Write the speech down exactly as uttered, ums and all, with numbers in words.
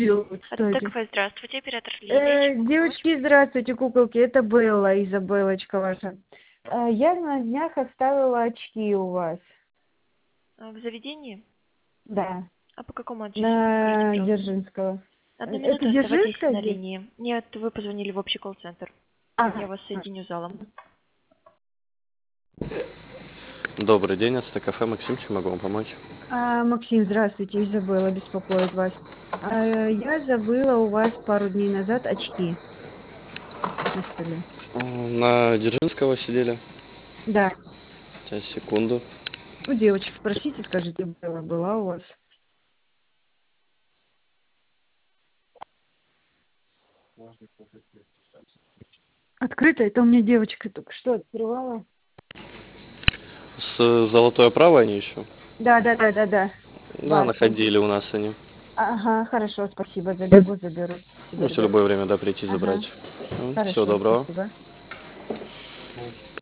От Кстати. ТКФ, здравствуйте, оператор Лилия, Э, чем могу помочь? девочки, здравствуйте, куколки, это Белла, Изабеллочка ваша. Э, я на днях оставила очки у вас. А, В заведении? Да, А по какому адресу? Скажите, на пожалуйста. Дзержинского. Э, Одну Это минуту оставайтесь Дзержинская на здесь? линии. Нет, вы позвонили в общий колл-центр. Я Ага. вас соединю с залом. Добрый день, это кафе Максим, чем могу вам помочь? А, Максим, здравствуйте, Изабелла беспокоит вас. А, я забыла у вас пару дней назад очки на столе. М, На Дзержинского сидели. Да, Сейчас, секунду. у девочек спросите, скажите, Белла была у вас? Открыто, это у меня девочка только что открывала. С золотой оправой они еще? Да, да, да, да, да. Да, Ваши. находили у нас они. Ага, хорошо, спасибо. Забегу, заберу. Спасибо, Можете в ребят. любое время, да, прийти Ага, забрать. Всего хорошо, доброго. спасибо.